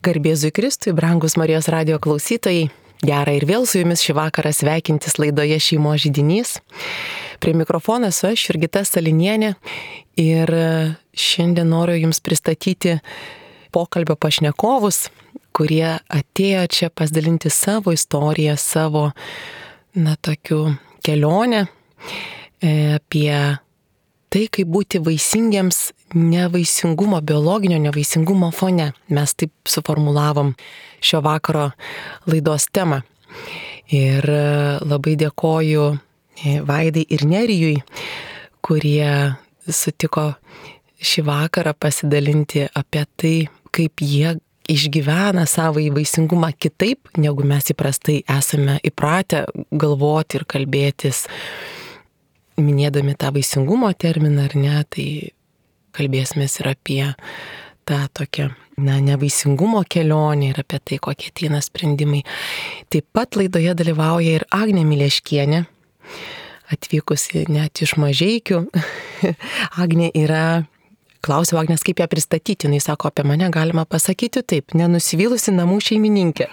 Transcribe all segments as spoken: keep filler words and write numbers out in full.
Garbėzui Kristui, brangus Marijos radijo klausytojai, gera ir vėl su jumis šį vakarą sveikintis laidoje Šeimos židinys. Prie mikrofono esu aš, Jurgita Salinienė, ir šiandien noriu jums pristatyti pokalbio pašnekovus, kurie atėjo čia pasidalinti savo istoriją, savo, na, tokių kelionę apie tai, kaip būti vaisingiems nevaisingumo, biologinio nevaisingumo fone. Mes taip suformulavom šio vakaro laidos temą. Ir labai dėkoju Vaidai ir Nerijui, kurie sutiko šį vakarą pasidalinti apie tai, kaip jie išgyvena savo vaisingumą kitaip, negu mes įprastai esame įpratę galvoti ir kalbėtis. Minėdami tą vaisingumo terminą, ar ne, tai kalbėsimės ir apie tą tokią, na, nevaisingumo kelionę ir apie tai, kokie ateina sprendimai. Taip pat laidoje dalyvauja ir Agnė Mileškienė, atvykusi net iš Mažeikių. Agnė yra, klausiau Agnės, kaip ją pristatyti, jinai sako, apie mane galima pasakyti taip, nenusivylusi namų šeimininkė.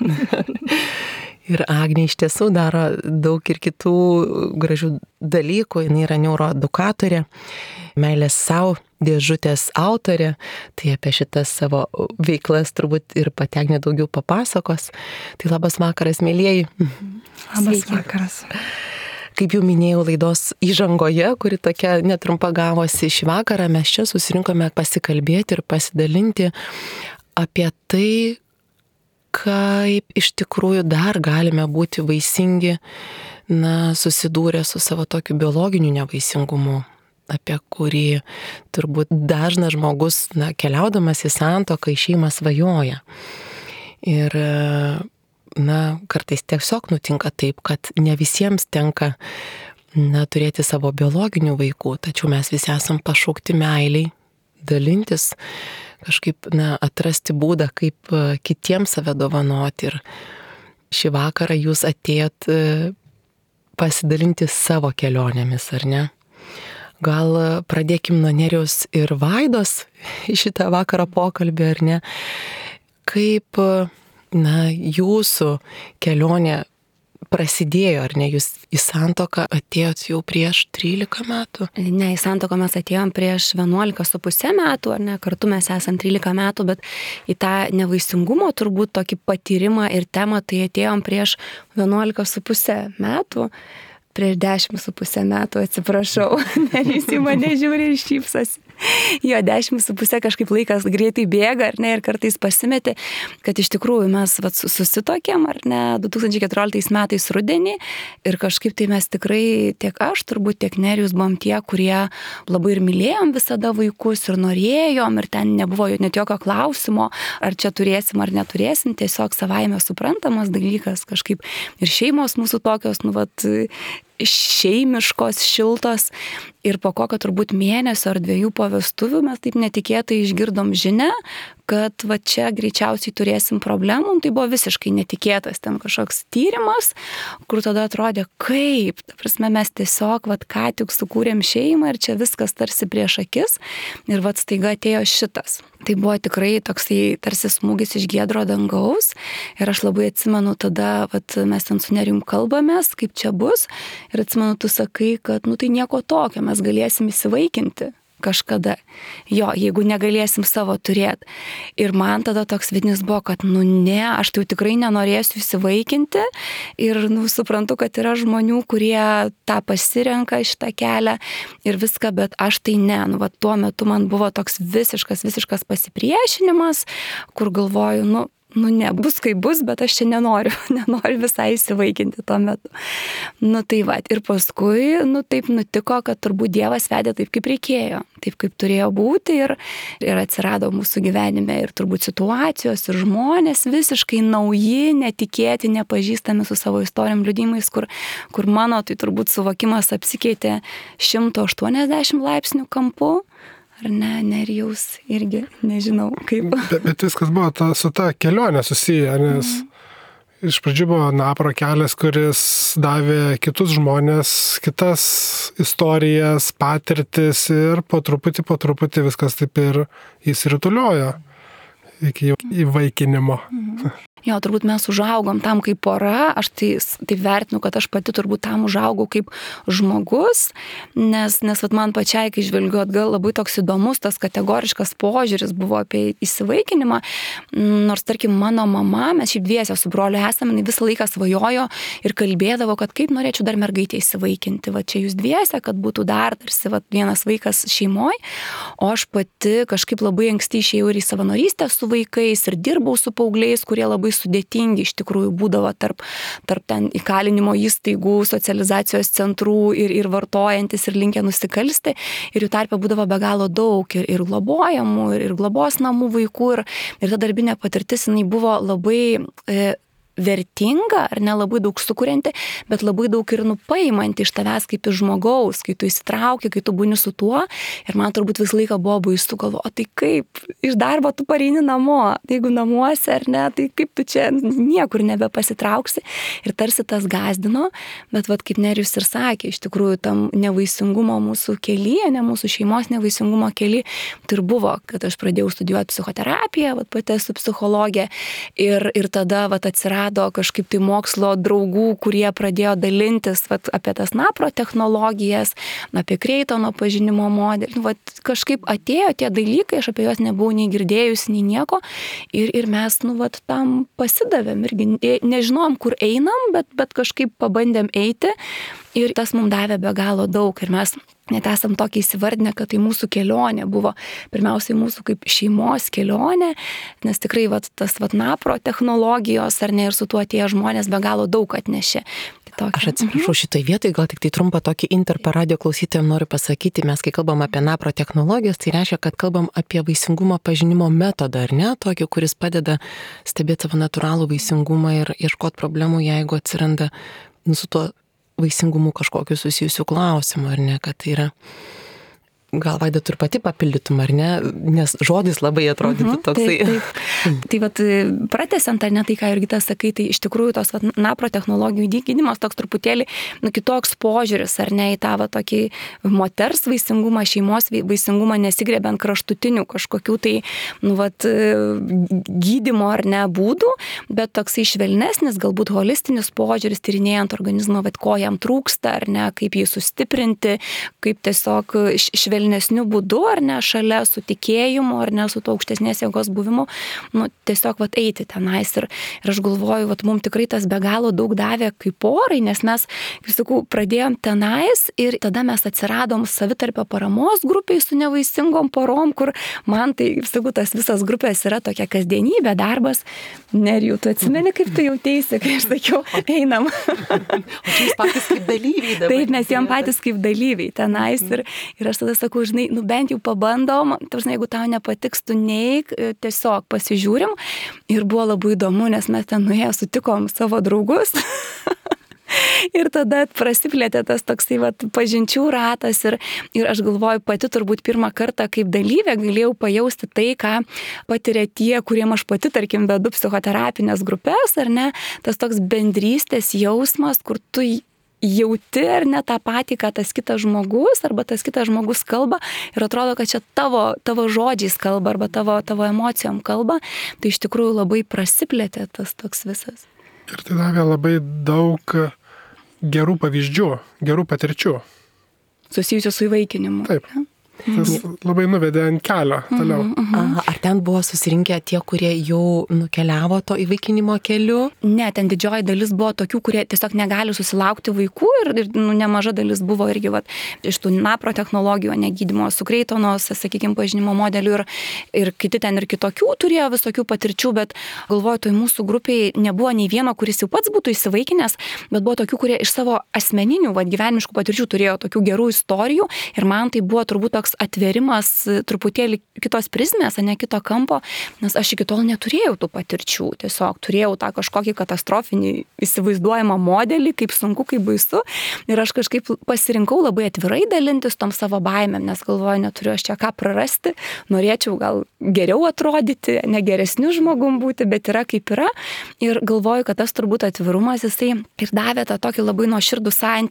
Ir Agnė iš tiesų daro daug ir kitų gražių dalykų. Jis yra neuroedukatorė, meilės savo dėžutės autorė. Tai apie šitas savo veiklas turbūt ir pati Agnė daugiau papasakos. Tai labas vakaras, mėlyjeji. Labas Sveiki. Vakaras. Kaip jau minėjau laidos įžangoje, kuri tokia netrumpa gavosi šį vakarą, mes čia susirinkome pasikalbėti ir pasidalinti apie tai, kaip iš tikrųjų dar galime būti vaisingi, na, susidūrę su savo tokiu biologiniu nevaisingumu, apie kurį turbūt dažnas žmogus, na, keliaudamas į santuoką, į šeimą svajoja. Ir, na, kartais tiesiog nutinka taip, kad ne visiems tenka, na, turėti savo biologinių vaikų, tačiau mes visi esam pašaukti meiliai, dalintis, kažkaip, na, atrasti būdą, kaip kitiems save dovanoti. Ir šį vakarą jūs atėjot pasidalinti savo kelionėmis, ar ne? Gal pradėkim nuo Nerijaus ir Vaidos šitą vakarą pokalbį, ar ne? Kaip, na, jūsų kelionė prasidėjo, ar ne? Jūs į santuoką atėjot jau prieš trylika metų? Ne, į santuoką mes atėjom prieš vienuolika su puse metų, ar ne? Kartu mes esam trylika metų, bet į tą nevaisingumo turbūt tokį patyrimą ir temą tai atėjom prieš vienuolika su puse metų. Prieš dešimt su pusę metų, atsiprašau, Nerijus į mane žiūri ir šypsosi. Jo, dešimt su pusė kažkaip laikas greitai bėga, ar ne, ir kartais pasimetė, kad iš tikrųjų mes vat, susitokėm, ar ne, du tūkstančiai keturioliktais metais rudenį, ir kažkaip tai mes tikrai, tiek aš, turbūt tiek Nerijus buvom tie, kurie labai ir mylėjom visada vaikus ir norėjom, ir ten nebuvo net jokio klausimo, ar čia turėsim ar neturėsim, tiesiog savaime suprantamas dalykas, kažkaip ir šeimos mūsų tokios, nu vat, šeimiškos, šiltos, ir po kokio turbūt mėnesio ar dviejų po vestuvių mes taip netikėtai išgirdom žinią, kad va čia greičiausiai turėsim problemų. Tai buvo visiškai netikėtas ten kažkoks tyrimas, kur tada atrodė, kaip, ta prasme, mes tiesiog va ką tik sukūrėm šeimą ir čia viskas tarsi prieš akis, ir va staiga atėjo šitas. Tai buvo tikrai toksai tarsi smūgis iš giedro dangaus, ir aš labai atsimenu tada, vat, mes ten su Nerijum kalbamės, kaip čia bus, ir atsimenu, tu sakai, kad nu tai nieko tokio, mes galėsim įsivaikinti kažkada, jo, jeigu negalėsim savo turėti. Ir man tada toks vidinis buvo, kad nu ne, aš tai jau tikrai nenorėsiu įsivaikinti, ir nu suprantu, kad yra žmonių, kurie tą pasirenka šitą kelią ir viską, bet aš tai ne. Nu, va, tuo metu man buvo toks visiškas, visiškas pasipriešinimas, kur galvoju, nu, nu ne, bus kaip bus, bet aš čia nenoriu, nenoriu visai įsivaikinti tuo metu. Nu tai va, ir paskui, nu taip nutiko, kad turbūt Dievas vedė taip, kaip reikėjo, taip, kaip turėjo būti, ir, ir atsirado mūsų gyvenime ir turbūt situacijos, ir žmonės visiškai nauji, netikėti, nepažįstami su savo istorijom liudijimais, kur, kur mano tai turbūt suvokimas apsikeitė šimto aštuoniasdešimt laipsnių kampu. Ar ne, Nerijaus irgi, nežinau kaip. Bet, bet viskas buvo ta, su ta kelionė susiję, nes mm. iš pradžių buvo Napro kelias, kuris davė kitus žmonės, kitas istorijas, patirtis, ir po truputį, po truputį viskas taip ir įsirutuliojo. iki įvaikinimo. Mhm. Jo, turbūt mes užaugom tam kaip pora, aš tai, tai vertinu, kad aš pati turbūt tam užaugau kaip žmogus, nes, nes vat, man pačiai, kai žvelgiu atgal, labai toks įdomus tas kategoriškas požiūris buvo apie įsivaikinimą, nors tarkim mano mama, mes šiaip dviese su broliu esame, jinai visą laiką svajojo ir kalbėdavo, kad kaip norėčiau dar mergaitę įsivaikinti, va čia jūs dviese, kad būtų dar tarsi va, vienas vaikas šeimoje, o aš pati kažkaip labai anksti išėjau ir į savanorystę su vaikais ir dirbau su paaugliais, kurie labai sudėtingi iš tikrųjų būdavo tarp, tarp ten įkalinimo įstaigų, socializacijos centrų ir, ir vartojantis ir linkę nusikalsti. Ir jų tarpe būdavo be galo daug ir, ir globojamų, ir, ir globos namų vaikų. Ir, ir ta darbinė patirtis, jinai buvo labai e, vertinga, ar ne labai daug sukurianti, bet labai daug ir nupaimanti iš tavęs kaip iš žmogaus, kai tu įsitrauki, kai tu būni su tuo. Ir man turbūt visą laiką buvo baisu, galvo, o tai kaip, iš darbo tu pareini namo, jeigu namuose ar ne, tai kaip tu čia niekur nebepasitrauksi. Ir tarsi tas gazdino, bet vat, kaip Nerijus ir sakė, iš tikrųjų tam nevaisingumo mūsų kelyje, ne mūsų šeimos nevaisingumo kely, tai ir buvo, kad aš pradėjau studijuoti psichoterapiją, vat pati esu psichologė ir, ir tada vat atsirado kažkaip tai mokslo draugų, kurie pradėjo dalintis vat, apie tas napro technologijas, apie Kreitono pažinimo modelį. Vat, kažkaip atėjo tie dalykai, aš apie juos nebuvau nei girdėjus, nei nieko. Ir, ir mes nu, vat, tam pasidavėm. Irgi nežinom, kur einam, bet, bet kažkaip pabandėm eiti. Ir tas mums davė be galo daug. Ir mes net esam tokį įsivardinę, kad tai mūsų kelionė buvo pirmiausiai mūsų kaip šeimos kelionė, nes tikrai vat, tas vat, napro technologijos ar ne ir su tuo atėję žmonės be galo daug atnešė. Tokia. Aš atsiprašau šitoj vietoj, gal tik tai trumpą tokį interpą radio klausytojams noriu pasakyti, mes kai kalbam apie napro technologijas, tai reiškia, kad kalbam apie vaisingumo pažinimo metodą, ar ne, tokį, kuris padeda stebėti savo natūralų vaisingumą ir ieškoti problemų, jeigu atsiranda nu, su tuo vaisingumu kažkokiu susijusiu klausimu, ar ne, kad tai yra, gal Vaida tu ir pati papildytum, ar ne, nes žodis labai atrodytų uh-huh, toksai. Taip, taip. Tai vat, pratęsiant, ar ne tai, ką Jurgita sakai, tai iš tikrųjų tos vat, napro technologijų gydymas toks truputėlį nu, kitoks požiūris, ar ne, į tą vat, tokį moters vaisingumą, šeimos vaisingumą, nesigrebiant kraštutinių kažkokių tai nu, vat, gydymo ar ne būdų, bet toksai švelnesnis, galbūt holistinis požiūris, tyrinėjant organizmą, vat, ko jam trūksta, ar ne, kaip jį sustiprinti, kaip tiesiog švelnesniu būdu, ar ne, šalia su tikėjimu, ar ne, su to aukštesnės jėgos buvimu, nu, tiesiog vat, eiti tenais. Ir, ir aš galvoju, vat, mums tikrai tas be galo daug davė kaip porai, nes mes, kaip sakau, pradėjom tenais ir tada mes atsiradom savitarpio paramos grupiai su nevaisingom porom, kur man tai, kaip sakau, tas visas grupės yra tokia kasdienybė, darbas. Nerijau, tu atsimeni, kaip tu jauteisi, kai aš sakiau, einam. O čia jūs patys kaip dalyviai dabar. Taip, mes jom patys kaip dalyviai tenais ir, ir aš tada sakau, žinai, nu bent jau pabandom, tarsi, jeigu tau nepatiks, tu neik, tiesiog pasižiūrim. Ir buvo labai įdomu, nes mes ten nuėję sutikom savo draugus. Ir tada prasiplėtė tas toksai vat, pažinčių ratas ir, ir aš galvoju, pati turbūt pirmą kartą kaip dalyvė galėjau pajausti tai, ką patiria tie, kuriem aš pati, tarkim, vedu psichoterapinės grupės, ar ne, tas toks bendrystės jausmas, kur tu jauti ar ne tą patį, ką tas kitas žmogus arba tas kitas žmogus kalba ir atrodo, kad čia tavo, tavo žodžiais kalba arba tavo, tavo emocijom kalba, tai iš tikrųjų labai prasiplėtė tas toks visas. Ir tai davė labai daug gerų pavyzdžių, gerų patirčių. Susijusių su įvaikinimu. Taip. Tas labai nuvedė ant kelio toliau. Uh-huh, uh-huh. Ar ten buvo susirinkę tie, kurie jau nukeliavo to įvaikinimo keliu? Ne, ten didžioji dalis buvo tokių, kurie tiesiog negali susilaukti vaikų ir, ir nu, nemaža dalis buvo irgi vat, iš tų napro technologijų, negydymo su Kreitonos, sakykime, pažinimo modelių ir, ir kiti ten ir kitokių turėjo visokių patirčių, bet galvoju, toj mūsų grupiai nebuvo nei vieno, kuris jau pats būtų įsivaikinęs, bet buvo tokių, kurie iš savo asmeninių, vat, gyvenimiškų patirčių turėjo tokių gerų istorijų ir man tai buvo turbūt toks atverimas truputėlį kitos prizmės, ne kito kampo, nes aš iki tol neturėjau tų patirčių, tiesiog turėjau tą kažkokį katastrofinį įsivaizduojamą modelį, kaip sunku, kaip baisu ir aš kažkaip pasirinkau labai atvirai dalintis tom savo baimėm, nes galvoju, neturiu aš čia ką prarasti, norėčiau gal geriau atrodyti, ne geresniu žmogum būti, bet yra kaip yra ir galvoju, kad tas turbūt atvirumas jisai ir davė tą tokį labai nuoširdų santykį.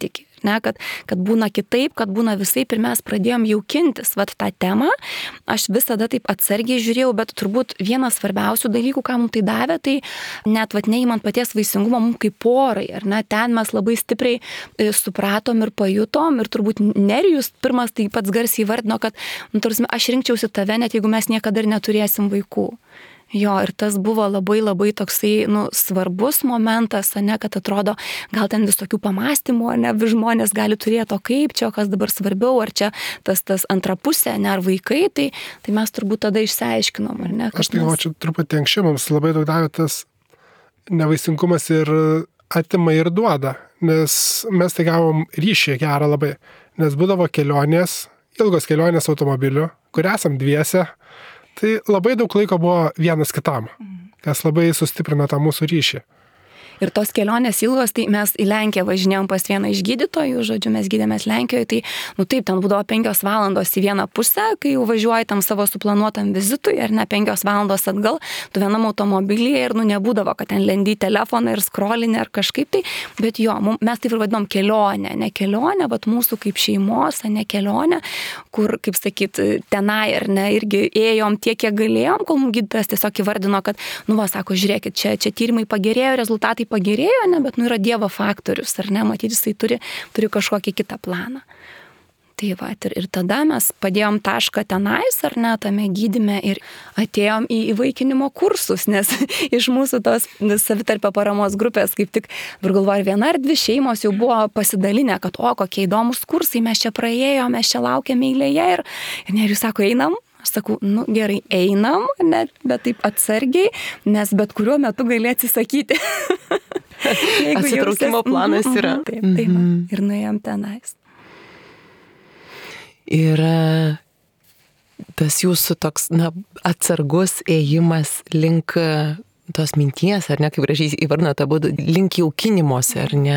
ne, kad, kad būna kitaip, kad būna visaip ir mes pradėjom jaukintis vat tą temą. Aš visada taip atsargiai žiūrėjau, bet turbūt vienas svarbiausių dalykų, ką mums tai davė, tai net vat neįmant paties vaisingumo mums kaip porai, ar ne, ten mes labai stipriai e, supratom ir pajutom ir turbūt Nerijus pirmas tai pats garsiai vardino, kad nu, tarsi, aš rinkčiausi tave, net jeigu mes niekada ir neturėsim vaikų. Jo, ir tas buvo labai labai toksai, nu, svarbus momentas, ne, kad atrodo, gal ten visokių pamastymų, ne, žmonės gali turėti, o kaip čia, kas dabar svarbiau, ar čia tas, tas antra pusė, ne, ar vaikai, tai, tai mes turbūt tada išsiaiškinom, ar ne? Aš tai galvoju, čia truputį anksčiau mums labai daug davė tas nevaisingumas ir atima ir duoda, nes mes tai gavom ryšį gerą labai, nes būdavo kelionės, ilgos kelionės automobiliu, kur esam dviese, tai labai daug laiko buvo vienas kitam, kas labai sustiprino tą mūsų ryšį. Ir tos kelionės ilgos, tai mes į Lenkiją važinėjom pas vieną iš gydytojų, žodžiu, mes gydėmės Lenkijoje, tai, nu taip, ten būdavo penkios valandos į vieną pusę, kai jau važiuoji tam savo suplanuotam vizitui, ar ne penkios valandos atgal, tu vienam automobilyje ir, nu, nebūdavo, kad ten lendi telefoną ir skrolinį ar kažkaip tai, bet jo, mes taip ir vadinom kelionę, ne kelionę, bet mūsų kaip šeimos, ne kelionę, kur, kaip sakyt, tenai, ar ne, irgi ėjom tiek, kiek galėjom, kol mums gydytojas tiesiog įvardino, kad, nu, va, sako, žiūrėkit, čia, čia tyrimai pagerėjo, rezultatai pagerėjo, ne, bet nu yra Dievo faktorius, ar ne, matyti, jisai turi, turi kažkokį kitą planą. Tai va, ir, ir tada mes padėjom tašką tenais, ar ne, tame gydyme ir atėjom į įvaikinimo kursus, nes iš mūsų tos savitarpio paramos grupės, kaip tik, ir galvoju, viena ar dvi šeimos jau buvo pasidalinę, kad o, kokie įdomus kursai, mes čia praėjome, mes čia laukiame eilėje ir, ir Nerijus sako, einam. Aš sakau, nu gerai, einam, net, bet taip atsargiai, nes bet kuriuo metu gali atsisakyti. Atsitraukimo jausies, planas yra. Mm, taip, taip, mm-hmm. Ir nuėjom tenais. Ir tas jūsų toks, na, atsargus ėjimas link tos minties, ar ne, kaip gražiai įvardinote, būtų link jaukinimosi, ar ne?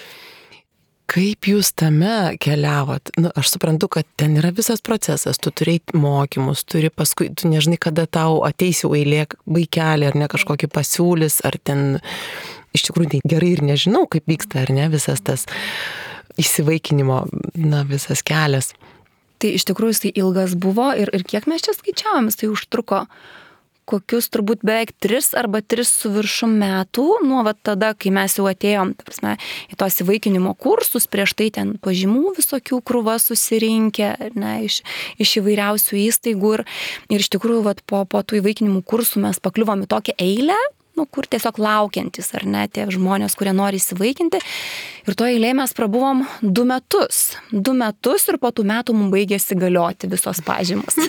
Kaip jūs tame keliavot? Nu, aš suprantu, kad ten yra visas procesas, tu turėjai mokymus, turi paskui, tu nežinai, kada tau ateis jau eilė vaikelį, ar ne kažkokį pasiūlys, ar ten iš tikrųjų gerai ir nežinau, kaip vyksta, ar ne, visas tas įsivaikinimo, na, visas kelias. Tai iš tikrųjų jis tai ilgas buvo ir, ir kiek mes čia skaičiavom, jis tai užtruko kokius turbūt beveik tris arba tris su viršum metų, nuo vat tada, kai mes jau atėjom, ta prasme, į tos įvaikinimo kursus, prieš tai ten pažymų visokių krūva susirinkę, ne, iš, iš įvairiausių įstaigų ir, ir iš tikrųjų vat po, po tų įvaikinimų kursų mes pakliuvom į tokią eilę, nu, kur tiesiog laukiantis, ar ne, tie žmonės, kurie nori įsivaikinti. Ir to eilėje mes prabuvom du metus. Du metus ir po tų metų mums baigėsi galioti visos pažymos.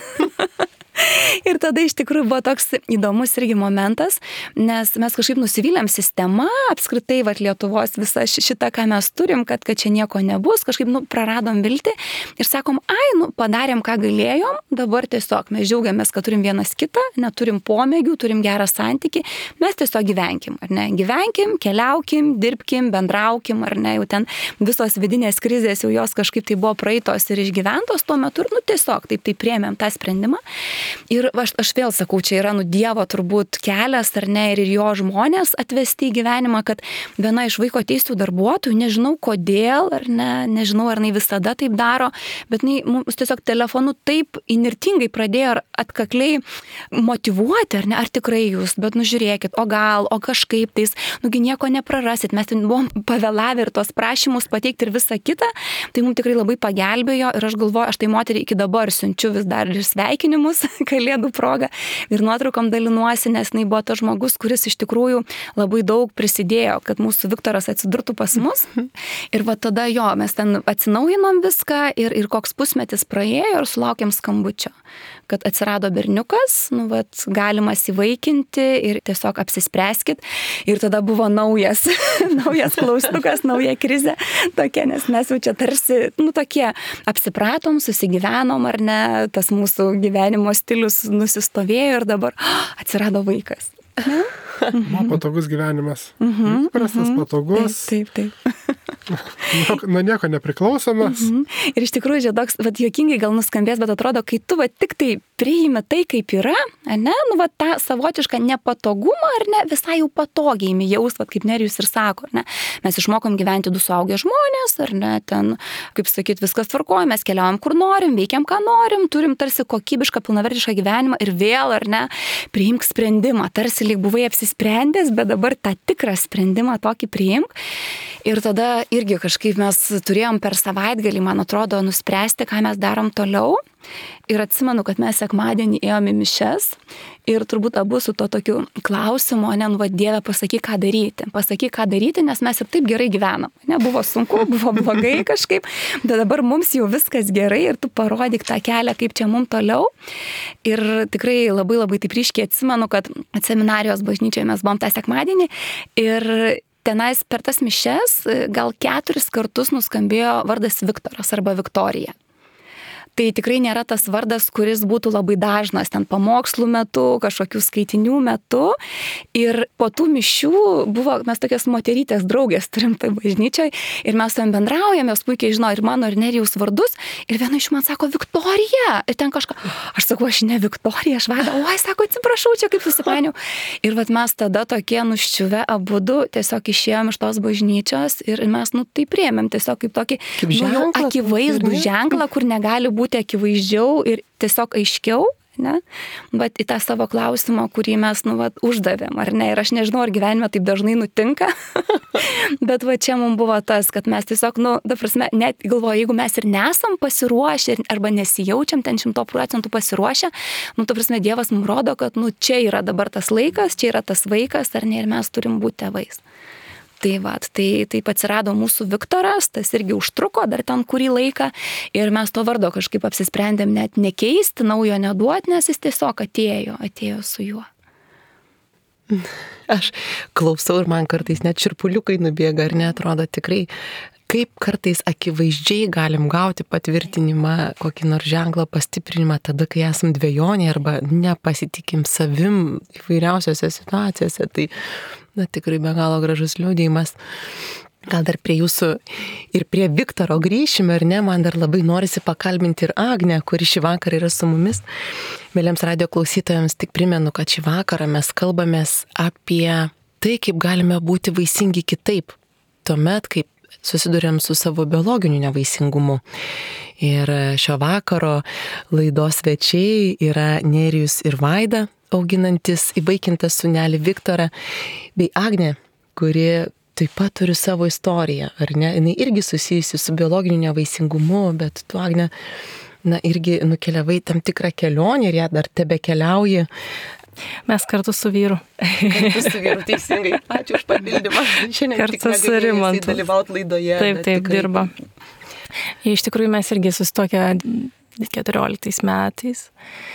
Ir tada iš tikrųjų buvo toks įdomus irgi momentas, nes mes kažkaip nusivylėm sistema, apskritai vat Lietuvos visą šitą, ką mes turim, kad, kad čia nieko nebus, kažkaip nu, praradom viltį ir sakom, ai, nu, padarėm, ką galėjom, dabar tiesiog mes džiaugiamės, kad turim vienas kitą, neturim pomėgių, turim gerą santykį, mes tiesiog gyvenkim, ar ne, gyvenkim, keliaukim, dirbkim, bendraukim, ar ne, jau ten visos vidinės krizės jau jos kažkaip tai buvo praeitos ir išgyventos tuo metu ir nu, tiesiog taip tai priėmėm tą sprendimą. Ir aš, aš vėl sakau, čia yra nu Dievo turbūt kelias, ar ne, ir jo žmonės atvesti į gyvenimą, kad viena iš vaiko teisių darbuotojų, nežinau kodėl, ar ne, nežinau, ar jinai visada taip daro, bet jinai mums tiesiog telefonu taip inirtingai pradėjo atkakliai motyvuoti, ar ne, ar tikrai jūs, bet nu žiūrėkit, o gal, o kažkaip tais, nugi nieko neprarasit, mes ten buvom pavėlavę ir tos prašymus pateikti ir visą kitą, tai mums tikrai labai pagelbėjo ir aš galvoju, aš tai moteriai iki dabar siunčiu vis dar ir sveikinimus, kalėdų proga ir nuotraukom dalinuosi, nes jinai buvo tas žmogus, kuris iš tikrųjų labai daug prisidėjo, kad mūsų Viktoras atsidurtų pas mus. Ir va tada jo, mes ten atsinaujinom viską ir, ir koks pusmetis praėjo ir sulaukėm skambučio, kad atsirado berniukas, nu vat, galimas įvaikinti ir tiesiog apsispręskit. Ir tada buvo naujas, naujas klaustukas, nauja krizė tokia, nes mes jau čia tarsi, nu tokie apsipratom, susigyvenom, ar ne, tas mūsų gyvenimo stilius nusistovėjo ir dabar oh, atsirado vaikas. Man patogus gyvenimas. Mhm, Prastas, mhm. Patogus. Taip, taip. taip. Nuo nieko nepriklausomas. Mhm. Ir iš tikrųjų, čia toks, vat, juokingai gal nuskambės, bet atrodo, kai tu va, tik tai priimi tai, kaip yra, ne, nu, va, tą savotišką nepatogumą, ar ne, visai jau patogiai imi jaust, va, kaip Nerijus ir sako, ar ne. Mes išmokom gyventi du suaugę žmonės, ar ne, ten, kaip sakyt, viskas tvarkoja, mes keliaujam kur norim, veikiam ką norim, turim tarsi kokybišką, pilnavertišką gyvenimą ir vėl, ar ne, priimk sprendimą, tarsi lyg buvai apsisprendęs, bet dabar tą tikrą sprendimą tokį priimk. Ir tada irgi kažkaip mes turėjom per savaitgalį, man atrodo, nuspręsti, ką mes darom toliau. Ir atsimenu, kad mes sekmadienį ėjom į mišias ir turbūt abu su to tokiu klausimu, ne, nu, va, Dieve, pasakyk, ką daryti. Pasakyk, ką daryti, nes mes ir taip gerai gyvenam. Ne, buvo sunku, buvo blogai kažkaip, bet dabar mums jau viskas gerai ir tu parodyk tą kelią, kaip čia mums toliau. Ir tikrai labai labai taip ryškiai atsimenu, kad seminarijos bažnyčioje mes buvom tą sekmadienį ir tenais per tas mišias gal keturis kartus nuskambėjo vardas Viktoras arba Viktorija. Tai tikrai nėra tas vardas, kuris būtų labai dažnas ten pamokslų metu, kažkokių skaitinių metu. Ir po tų mišių buvo, mes tokias moterytės draugės turim tai bažnyčioj ir mes su jom bendraujam, jos puikiai žino ir mano, ir Nerijaus vardus. Ir viena iš man sako Viktorija. Ir ten kažką, aš sakau, aš ne Viktorija, aš Vaida, oi, sako, atsiprašau, čia kaip susipainiau. Ir vat mes tada tokie nuščiuvę abudu tiesiog išėjom iš tos bažnyčios ir mes, nu, tai priėmėm tiesiog kaip tokį Kaip nu, jau ženklą, akivaizdų ir- ženklą, kur negali būti būti akivaizdžiau ir tiesiog aiškiau, ne, bet į tą savo klausimą, kurį mes, nu, vat, uždavėm, ar ne, ir aš nežinau, ar gyvenime taip dažnai nutinka, bet va čia mums buvo tas, kad mes tiesiog, nu, da prasme, net galvoju, jeigu mes ir nesam pasiruošę, arba nesijaučiam ten šimto procentų pasiruošę, nu, ta prasme, Dievas mums rodo, kad, nu, čia yra dabar tas laikas, čia yra tas vaikas, ar ne, ir mes turim būti tėvais. Tai va, tai taip atsirado mūsų Viktoras, tas irgi užtruko dar ten kurį laiką ir mes to vardo kažkaip apsisprendėm net nekeisti, naujo neduoti, nes jis tiesiog atėjo, atėjo su juo. Aš klausau ir man kartais net čirpuliukai nubėga, ar neatrodo tikrai, kaip kartais akivaizdžiai galim gauti patvirtinimą, kokį nors ženklą, pastiprinimą tada, kai esam dvejonė arba nepasitikim savim įvairiausiose situacijose. Tai, na, tikrai be galo gražus liudijimas. Gal dar prie jūsų ir prie Viktoro grįšime, ar ne? Man dar labai norisi pakalbinti ir Agnę, kuri šį vakarą yra su mumis. Mėlyms radio klausytojams tik primenu, kad šį vakarą mes kalbamės apie tai, kaip galime būti vaisingi kitaip. Tuomet, kaip susidurėm su savo biologiniu nevaisingumu. Ir šio vakaro laidos svečiai yra Nerijus ir Vaida, auginantis įvaikintą sūnelį Viktorą, bei Agnė, kuri taip pat turi savo istoriją, ar ne? Jis irgi susijusi su biologiniu nevaisingumu, bet tu, Agnė, na, irgi nukeliavai tam tikrą kelionę ir ją dar tebe keliauji. Mes kartu su vyru. Kartu su vyru, teisingai. Ačiū už papildymą. Šiandien Kartu tik su Rimantu. dalyvauti laidoje. Taip, bet taip, tikrai- dirba. Iš tikrųjų, mes irgi susitokę keturioliktais metais.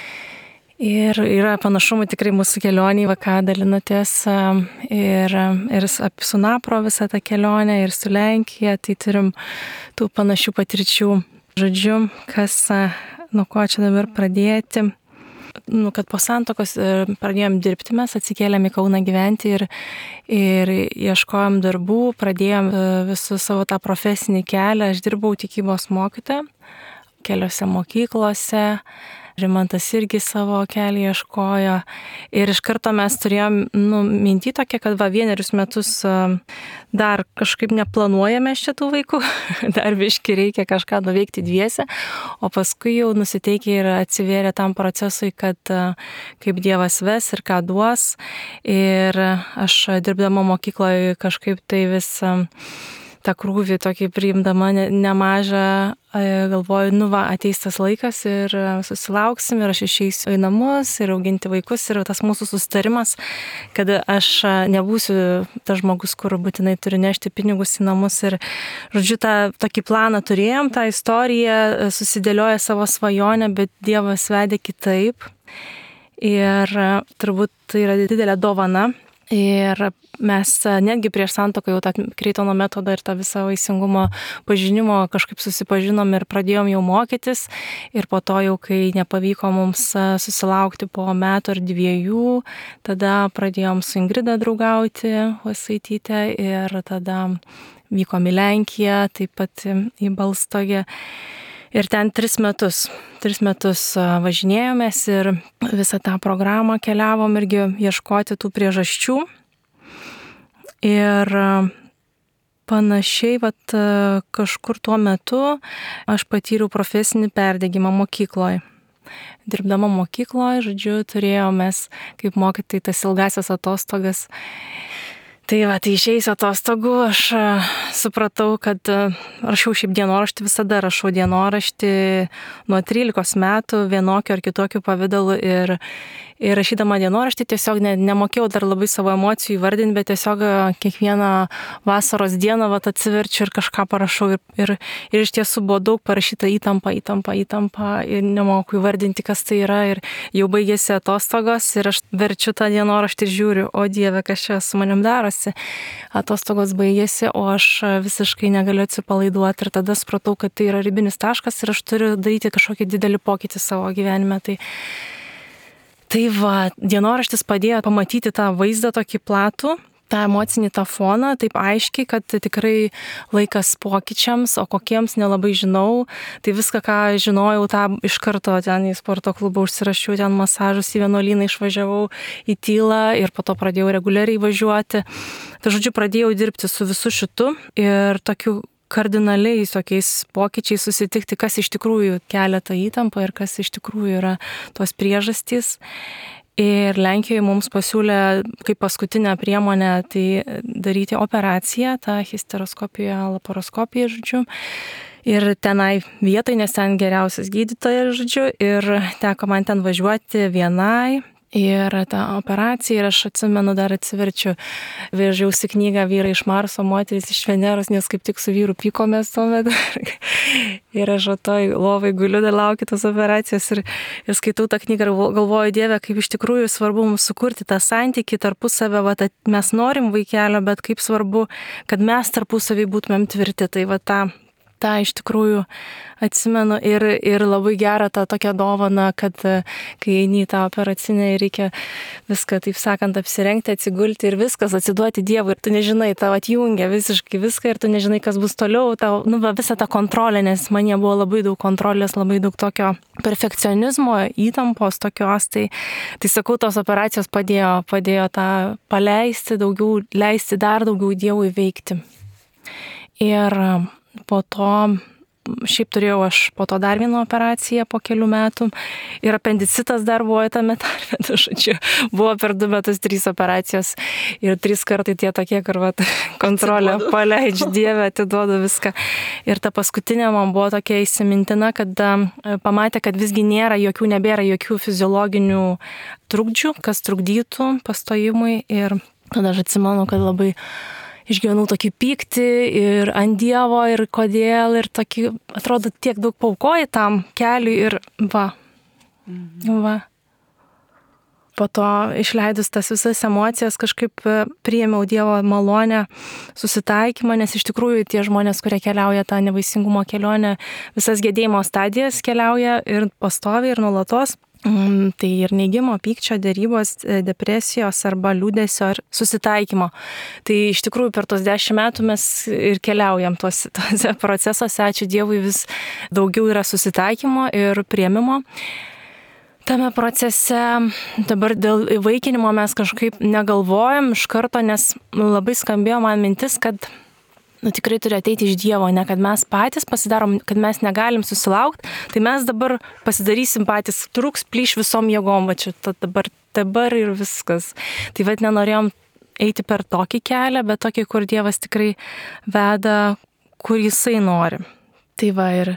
Ir yra panašumų tikrai mūsų kelionį, va ką dalinatės, ir, ir su Napro visą tą kelionę, ir su Lenkija, tai turim tų panašių patirčių. Žodžiu, kas, nuo ko čia dabar pradėti. Nu, kad po santokos pradėjom dirbti, mes atsikėlėm į Kauną gyventi ir, ir ieškojom darbų, pradėjom visų savo tą profesinį kelią. Aš dirbau tikybos mokytoja keliose mokyklose. Rimantas irgi savo kelią ieškojo ir iš karto mes turėjom nu, mintį tokia, kad va vienerius metus dar kažkaip neplanuojame šitų vaikų, dar biški reikia kažką nuveikti dviese, o paskui jau nusiteikė ir atsivėrė tam procesui, kad kaip Dievas ves ir ką duos. Ir aš dirbdama mokykloje kažkaip tai vis tą krūvį tokį priimdama nemažą, galvoju, nu va, ateis tas laikas ir susilauksim ir aš išeisiu į namus ir auginti vaikus ir tas mūsų susitarimas, kad aš nebūsiu tas žmogus, kur būtinai turi nešti pinigus į namus ir, žodžiu, tą tokį planą turėjom, tą istoriją susidėlioja savo svajonę, bet Dievas vedė kitaip ir turbūt tai yra didelė dovana. Ir mes netgi prieš santuoką jau tą Kreitono metodą ir tą visą vaisingumo pažinimo kažkaip susipažinom ir pradėjom jau mokytis. Ir po to jau, kai nepavyko mums susilaukti po metų ar dviejų, tada pradėjom su Ingrida draugauti, Vasaityte, ir tada vykom į Lenkiją, taip pat į Balstogę. Ir ten tris metus, tris metus važinėjomės ir visą tą programą keliavom irgi ieškoti tų priežasčių. Ir panašiai, vat, kažkur tuo metu aš patyriau profesinį perdegimą mokykloje. Dirbdama mokykloje, žodžiu, turėjomės kaip mokytojai tas ilgasias atostogas. Tai va, tai išėjus atostogų aš supratau, kad rašiau šiaip dienoraštį, visada rašau dienoraštį nuo trylikos metų vienokiu ar kitokiu pavidalu ir, ir rašydama dienoraštį tiesiog ne, nemokėjau dar labai savo emocijų įvardinti, bet tiesiog kiekvieną vasaros dieną vat, atsiverčiu ir kažką parašau ir, ir, ir iš tiesų buvo daug parašyta įtampa, įtampa, įtampa ir nemoku įvardinti, kas tai yra ir jau baigėsi atostogos ir aš verčiu tą dienoraštį ir žiūriu, o Dieve, kas čia su manim darosi. Atostogos baigėsi, o aš visiškai negaliu atsipalaiduoti ir tada supratau, kad tai yra ribinis taškas ir aš turiu daryti kažkokį didelį pokytį savo gyvenime. Tai, tai va, dienoraštis padėjo pamatyti tą vaizdą tokį platų, tą emocinį tą foną, taip aiškiai, kad tikrai laikas pokyčiams, o kokiems nelabai žinau. Tai viską, ką žinojau, tą iš karto ten į sporto klubą užsirašiau, ten masažus į vienuolyną išvažiavau į tylą ir po to pradėjau reguliariai važiuoti. Tai žodžiu, pradėjau dirbti su visu šitu ir tokiu kardinaliais tokiais pokyčiais susitikti, kas iš tikrųjų kelia tą įtampą ir kas iš tikrųjų yra tos priežastys. Ir Lenkijoje mums pasiūlė kaip paskutinę priemonę tai daryti operaciją, tą histeroskopiją, laparoskopiją, žodžiu. Ir tenai vietai, nes ten geriausias gydytojas, žodžiu, ir teko man ten važiuoti vienai. Ir tą operaciją, ir aš atsimenu, dar atsiverčiu, vežiausi knygą Vyrai iš Marso, moterys iš Veneros, nes kaip tik su vyru pykomės tuomet. Ir aš toj lovai guliu, dar laukiu tos operacijos ir, ir skaitau tą knygą ir galvoju, Dieve, kaip iš tikrųjų svarbu mums sukurti tą santykį tarpusavę, va, mes norim vaikelio, bet kaip svarbu, kad mes tarpusavį būtumėm tvirti. Tai va tą tą iš tikrųjų atsimenu ir, ir labai gerą tą tokią dovaną, kad kai eini į tą operacinę ir reikia viską, taip sakant, apsirengti, atsigulti ir viskas atsiduoti Dievui ir tu nežinai, tau atjungia visiškai viską ir tu nežinai, kas bus toliau, tau, nu, va, visą tą kontrolę, nes man jie buvo labai daug kontrolės, labai daug tokio perfekcionizmo, įtampos tokios, tai, tai sakau, tos operacijos padėjo, padėjo tą paleisti, daugiau, leisti dar daugiau Dievui veikti. Ir po to, šiaip turėjau aš po to dar vieną operaciją po kelių metų ir apendicitas dar buvo tame tarpe, žodžiu, buvo per du metus trys operacijos ir trys kartai tie tokie, kur vat, kontrolę paleidžiu, Dieve, atiduodu viską. Ir ta paskutinė man buvo tokia įsimintina, kad pamatė, kad visgi nėra jokių, nebėra jokių fiziologinių trukdžių, kas trukdytų pastojimui ir tada aš atsimenu, kad labai išgyvenau tokį pyktį ir ant Dievo ir kodėl ir tokį, atrodo, tiek daug paukoji tam keliui ir va, mhm. va. Po to išleidus tas visas emocijas kažkaip priėmiau Dievo malonę, susitaikymą, nes iš tikrųjų tie žmonės, kurie keliauja tą nevaisingumo kelionę, visas gedėjimo stadijas keliauja ir pastoviai ir nuolatos. Tai ir neigimo, pykčio, derybos, depresijos arba liūdesio ar susitaikymo. Tai iš tikrųjų per tos dešimt metų mes ir keliaujam tuose, tuose procesuose, ačiū Dievui, vis daugiau yra susitaikymo ir priėmimo. Tame procese dabar dėl įvaikinimo mes kažkaip negalvojam iš karto, nes labai skambėjo man mintis, kad nu, tikrai turi ateiti iš Dievo, ne kad mes patys pasidarom, kad mes negalim susilaukti, tai mes dabar pasidarysim patys, truks plyš visom jėgom, va čia dabar, dabar ir viskas. Tai vad nenorėjom eiti per tokį kelią, bet tokį, kur Dievas tikrai veda, kur jisai nori. Tai va ir,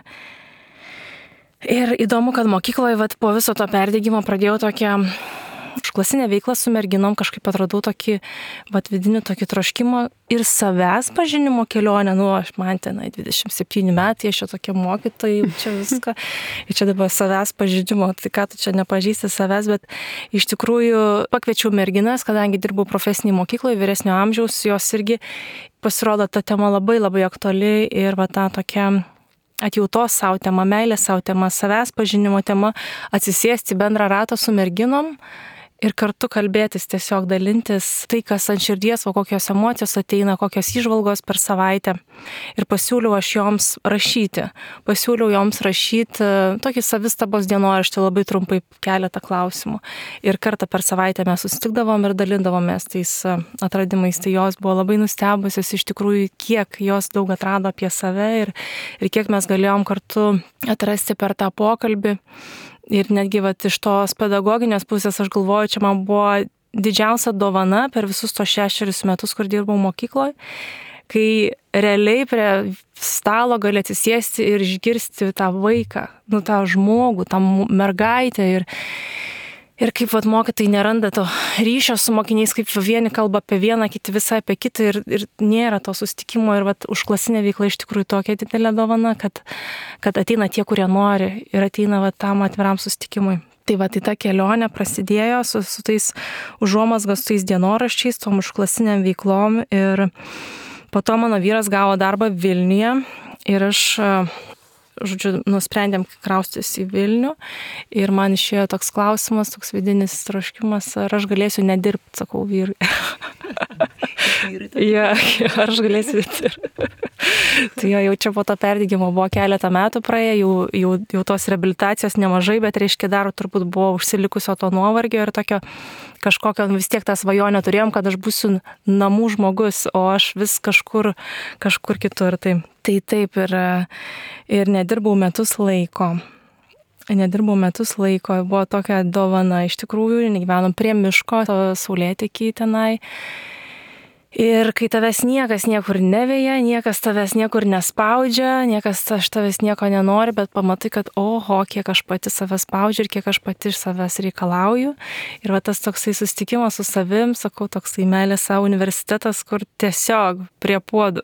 ir įdomu, kad mokykloje vat, po viso to perdegimo pradėjau tokią užklasinę veiklą su merginom, kažkaip atradau tokį vat, vidinį tokį troškimą ir savęs pažinimo kelionę. Nu, aš man tenai dvidešimt septyni metai, aš čia tokia mokytoja, čia viską. Ir čia dabar savęs pažinimo, tai ką tu čia nepažįsti savęs, bet iš tikrųjų pakviečiau merginas, kadangi dirbau profesiniai mokykloje, vyresnio amžiaus, jos irgi pasirodo ta tema labai labai aktuali ir va ta tokia atjautos savo tema, meilės savo tema, savęs pažinimo tema, atsisėsti bendrą ratą su merginom ir kartu kalbėtis, tiesiog dalintis tai, kas ant širdies, o kokios emocijos ateina, kokios įžvalgos per savaitę. Ir pasiūliau aš joms rašyti. Pasiūliau joms rašyti tokį savistabos dienoraštį, labai trumpai keletą klausimų. Ir kartą per savaitę mes susitikdavom ir dalindavomės tais atradimais. Tai jos buvo labai nustebusios iš tikrųjų, kiek jos daug atrado apie save ir, ir kiek mes galėjom kartu atrasti per tą pokalbį. Ir netgi vat, iš tos pedagoginės pusės aš galvoju, čia man buvo didžiausia dovana per visus tos šešerius metus, kur dirbau mokykloje, kai realiai prie stalo gali atsisėsti ir išgirsti tą vaiką, nu tą žmogų, tą mergaitę ir, ir kaip vat, mokytojai neranda to ryšio su mokiniais, kaip vieni kalba apie vieną, kiti visai apie kitą ir, ir nėra to susitikimo ir vat, užklasinė veikla iš tikrųjų tokia didelė dovana, kad, kad ateina tie, kurie nori ir ateina vat, tam atviram susitikimui. Tai va, tai ta kelionė prasidėjo su, su tais užuomazgos, su tais dienoraščiais, tom užklasiniam veiklom ir po to mano vyras gavo darbą Vilniuje ir aš, žodžiu, nusprendėm kraustis į Vilnių ir man išėjo toks klausimas, toks vidinis troškimas, ar aš galėsiu nedirbti, sakau vyrui. Ja, ar aš galėsiu dirbti. Tai jo, jau čia po to perdegimo buvo keletą metų praėję, jau, jau, jau tos reabilitacijos nemažai, bet reiškia dar turbūt buvo užsilikusio to nuovargio ir tokio kažkokio vis tiek tą svajonę turėjom, kad aš būsiu namų žmogus, o aš vis kažkur, kažkur kitur. Tai, tai taip ir, ir nedirbau metus laiko. Nedirbau metus laiko, buvo tokia dovana iš tikrųjų, gyvenom prie miško, saulėtekį tenai. Ir kai tavęs niekas niekur neveja, niekas tavęs niekur nespaudžia, niekas aš tavęs nieko nenori, bet pamatai, kad oho, kiek aš pati savęs spaudžiu ir kiek aš pati iš savęs reikalauju. Ir va tas toksai susitikimas su savim, sakau, toksai meilės savo universitetas, kur tiesiog prie puodų.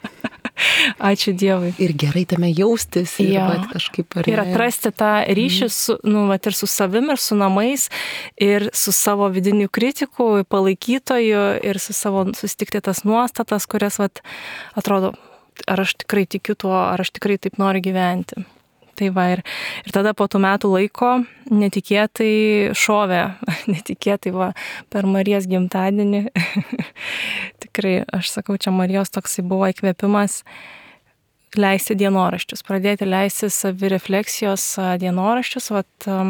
Ačiū Dievui. Ir gerai tame jaustis ir ja. vat, kažkaip ar ir atrasti tą ryšį su, nu, vat, ir su savim, ir su namais, ir su savo vidiniu kritiku, palaikytoju, ir su savo susitikti tas nuostatas, kurias vat, atrodo, ar aš tikrai tikiu tuo, ar aš tikrai taip noriu gyventi. Tai va, ir, ir tada po tų metų laiko netikėtai šovė, netikėtai va, per Marijos gimtadienį. Tikrai, aš sakau, čia Marijos toksai buvo įkvėpimas leisti dienoraščius, pradėti leisti savirefleksijos dienoraščius, va,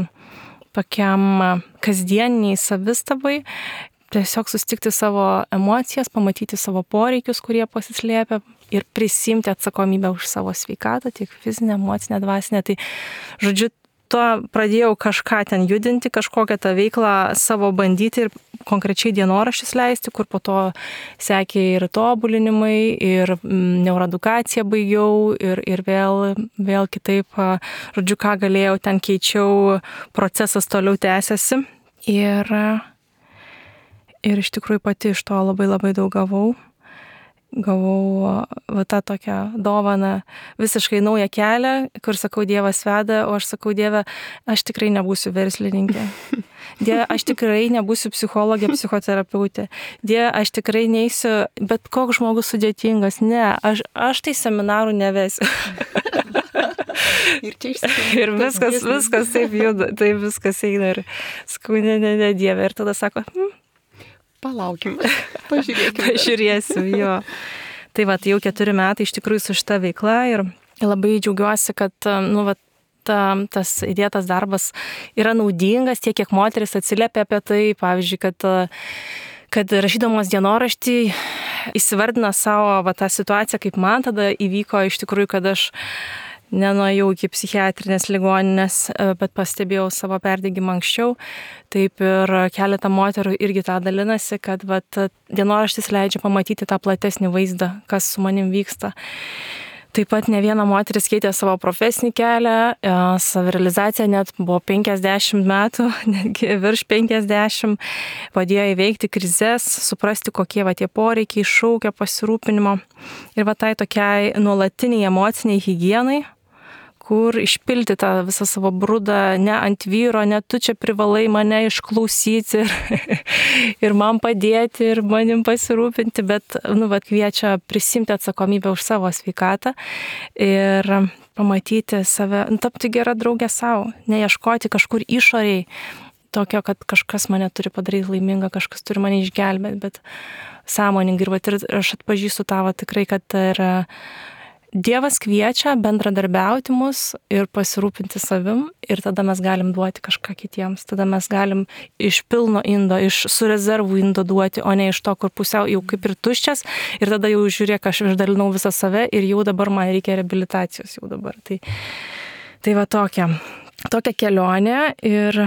tokiam kasdieniniai savistabai, tiesiog susitikti savo emocijas, pamatyti savo poreikius, kurie pasislėpia ir prisimti atsakomybę už savo sveikatą, tiek fizinę, emocinę, dvasinę. Tai, žodžiu, to pradėjau kažką ten judinti, kažkokią tą veiklą savo bandyti ir konkrečiai dienoraščius leisti, kur po to sekė ir tobulinimai, ir neuroedukaciją baigiau, ir, ir vėl, vėl kitaip, žodžiu, ką galėjau, ten keičiau, procesas toliau tęsiasi. Ir, ir iš tikrųjų pati iš to labai labai daug gavau. Gavau va, tą tokią dovaną, visiškai naują kelią, kur sakau, Dievas veda, o aš sakau, Dieve, aš tikrai nebūsiu verslininkė. Dieve, aš tikrai nebūsiu psichologė, psichoterapeutė. Dieve, aš tikrai neisiu, bet koks žmogus sudėtingas. Ne, aš, aš tai seminarų nevesiu. Ir čia išsitikė. Ir viskas, viskas taip juda, taip viskas eina. Ir sakau, ne, ne, ne, Dieve. Ir tada sako, hm, palaukim, pažiūrėkime. Pažiūrėsiu, jo. Tai va, tai jau keturi metai iš tikrųjų su šita veikla ir labai džiaugiuosi, kad, nu, va, ta, tas įdėtas darbas yra naudingas, tiek kiek moteris atsiliepia apie tai, pavyzdžiui, kad, kad rašydamos dienoraštį įsivardina savo va, tą situaciją, kaip man tada įvyko iš tikrųjų, kad aš nenuėjau iki psichiatrinės ligoninės, bet pastebėjau savo perdegimą anksčiau. Taip ir keletą moterų irgi tą dalinasi, kad vat, dienoraštis leidžia pamatyti tą platesnį vaizdą, kas su manim vyksta. Taip pat ne viena moteris keitė savo profesinį kelią, savirealizacija net buvo penkiasdešimt metų, netgi virš penkiasdešimt, padėjo įveikti krizes, suprasti, kokie va tie poreikiai šaukia pasirūpinimo ir va tai tokiai nuolatiniai emociniai higienai, kur išpilti tą visą savo brudą, ne ant vyro, ne tu čia privalai mane išklausyti ir, ir man padėti ir manim pasirūpinti, bet nu, va, kviečia prisimti atsakomybę už savo sveikatą ir pamatyti save, nu, tapti gerą draugę savo, neieškoti kažkur išoriai tokio, kad kažkas mane turi padaryti laimingą, kažkas turi mane išgelbėti, bet sąmoningai. Ir, vat, ir aš atpažįstu tavo tikrai, kad ir Dievas kviečia bendradarbiauti mus ir pasirūpinti savim ir tada mes galim duoti kažką kitiems. Tada mes galim iš pilno indo, iš su rezervų indo duoti, o ne iš to, kur pusiau jau kaip ir tuščias ir tada jau žiūrėk, aš išdalinau visą save ir jau dabar man reikia reabilitacijos jau dabar. Tai, tai va tokia, tokia kelionė ir...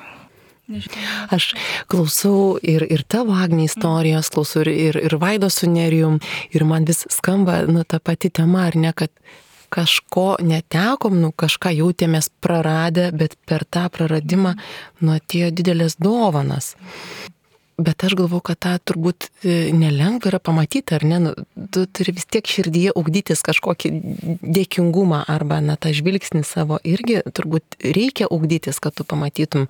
Aš klausau ir, ir tavo, Agne, istorijos, klausau ir, ir, ir Vaido su Nerijum ir man vis skamba, nu, ta pati tema, ar ne, kad kažko netekom, nu, kažką jautėmės praradę, bet per tą praradimą, nu, atėjo didelės dovanas. Bet aš galvoju, kad tą turbūt nelengva yra pamatyti, ar ne, nu, tu turi vis tiek širdyje ugdytis kažkokį dėkingumą arba, na, tą žvilgsnį savo irgi turbūt reikia ugdytis, kad tu pamatytum,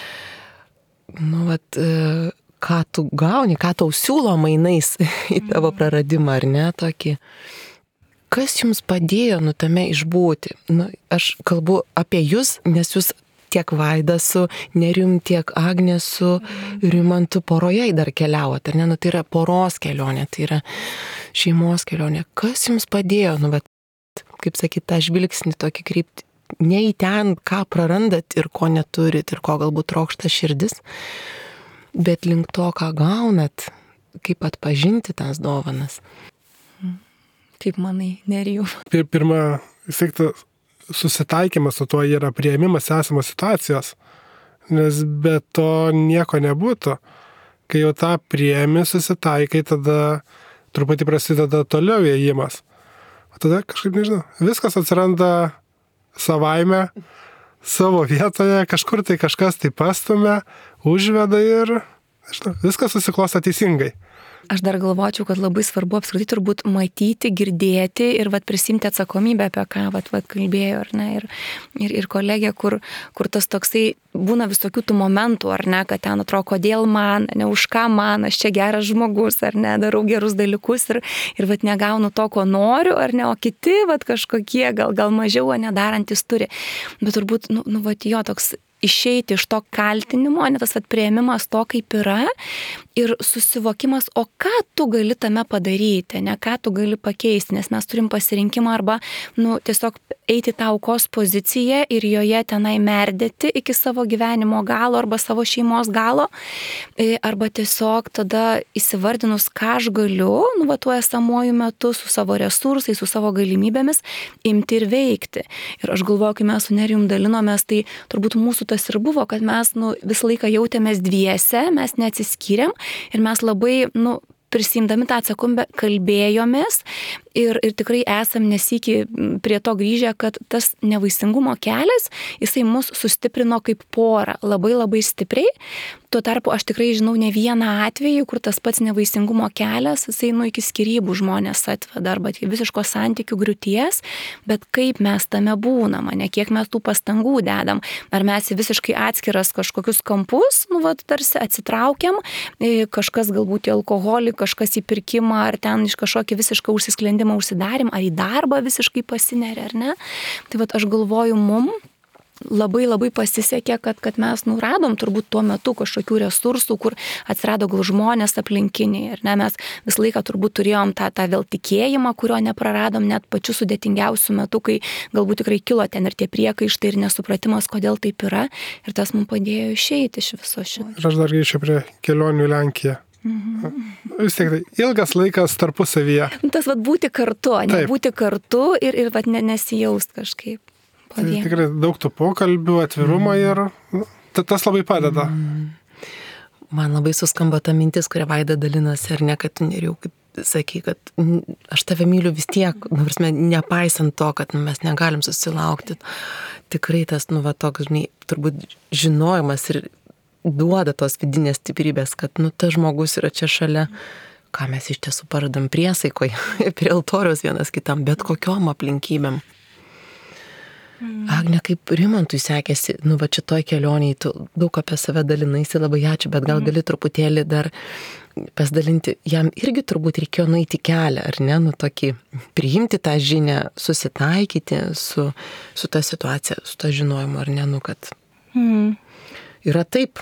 nu, vat, ką tu gauni, ką tau siūlo mainais į tavo praradimą, ar ne, tokį. Kas jums padėjo, nu, tame išbūti? Nu, aš kalbu apie jūs, nes jūs tiek Vaida su Nerijum, tiek Agnė su Rimantu poroje dar keliavot, ar ne? Nu, tai yra poros kelionė, tai yra šeimos kelionė. Kas jums padėjo, nu, bet, kaip sakyt, tą žvilgsnį tokį krypti? Ne į ten, ką prarandat ir ko neturit ir ko galbūt trokšta širdis, bet link to, ką gaunat, kaip atpažinti tas dovanas. Kaip manai, Nerijau? Pirma, vis tiek susitaikymas su tuo yra priėmimas esamos situacijos, nes be to nieko nebūtų. Kai jau tą priėmi, susitaikai, tada truputį prasideda toliau ėjimas. O tada kažkaip, nežinau, viskas atsiranda savaime, savo vietoje, kažkur tai kažkas tai pastumia, užveda ir, nežinau, viskas susiklosto teisingai. Aš dar galvočiau, kad labai svarbu apskritai turbūt matyti, girdėti ir vat, prisimti atsakomybę, apie ką vat, vat, kalbėjo, ar ne, ir, ir, ir kolegė, kur, kur tas toksai būna visokių tų momentų, ar ne, kad ten atrodo, kodėl man, ne už ką man, aš čia geras žmogus, ar ne, darau gerus dalykus ir, ir vat, negaunu to, ko noriu, ar ne, o kiti vat, kažkokie, gal, gal mažiau, o nedarantis turi. Bet turbūt, nu, nu vat, jo toks išeiti iš to kaltinimo, ne tas vat, priėmimas to, kaip yra ir susivokimas, o ką tu gali tame padaryti, ne ką tu gali pakeisti, nes mes turim pasirinkimą arba nu, tiesiog eiti tą aukos poziciją ir joje tenai merdėti iki savo gyvenimo galo arba savo šeimos galo, arba tiesiog tada įsivardinus, ką aš galiu, nu, va, tuo esamuoju metu su savo resursais, su savo galimybėmis imti ir veikti. Ir aš galvoju, kai mes su Nerijum dalinomės, tai turbūt mūsų tas ir buvo, kad mes nu, visą laiką jautėmės dviese, mes neatsiskyrėm ir mes labai, nu, prisimdami tą atsakomybę kalbėjomės ir, ir tikrai esam nesykį prie to grįžę, kad tas nevaisingumo kelias, jisai mus sustiprino kaip porą labai labai stipriai. Tuo tarpu aš tikrai žinau ne vieną atvejį, kur tas pats nevaisingumo kelias, jisai nu iki skyrybų žmonės atveda arba iki visiško santykių griūties, bet kaip mes tame būnam, ne kiek mes tų pastangų dedam, ar mes į visiškai atskiras kažkokius kampus, nu vat tarsi atsitraukiam, kažkas galbūt į alkoholį, kažkas į pirkimą, ar ten iš kažkokį visišką užsisklendimą užsidarim, ar į darbą visiškai pasineria, ar ne. Tai vat aš galvoju, mum labai labai pasisekė, kad, kad mes nuradom turbūt tuo metu kažkokių resursų, kur atsirado gal žmonės aplinkiniai. Ir ne, mes visą laiką turbūt turėjom tą, tą vėl tikėjimą, kurio nepraradom net pačiu sudėtingiausiu metu, kai galbūt tikrai kilo ten ir tie priekaištai ir nesupratimas, kodėl taip yra. Ir tas mums padėjo išeiti iš viso šito. Ir aš dar grįšiu prie kelionių į Lenkiją. Mhm. Vis tiek tai ilgas laikas tarpusavyje. Tas vat būti kartu, ne būti kartu ir, ir vat nesijaust kažkaip. Tai tikrai daug tų pokalbių, atvirumo mm. ir nu, tas labai padeda. Mm. Man labai suskamba ta mintis, kurią Vaida dalinasi, ar ne, kad tu Nerijau, kaip sakai, kad aš tave myliu vis tiek, nu, prasme, nepaisant to, kad nu, mes negalim susilaukti. Tikrai tas, nu, va, toks, žinai, turbūt žinojimas ir duoda tos vidinės stiprybės, kad, nu, tas žmogus yra čia šalia, ką mes iš tiesų paradam priesaikoje, prie altoriaus vienas kitam, bet kokiom aplinkybėm. Agne, kaip Rimantui sekėsi, nu va šitoj kelionėj, tu daug apie save dalinaisi, labai ačiū, bet gal gali truputėlį dar pasidalinti, jam irgi turbūt reikėjo nueiti kelią, ar ne, nu tokį, priimti tą žinią, susitaikyti su, su ta situacija, su ta žinojimu, ar ne, nu kad. Mm. yra taip.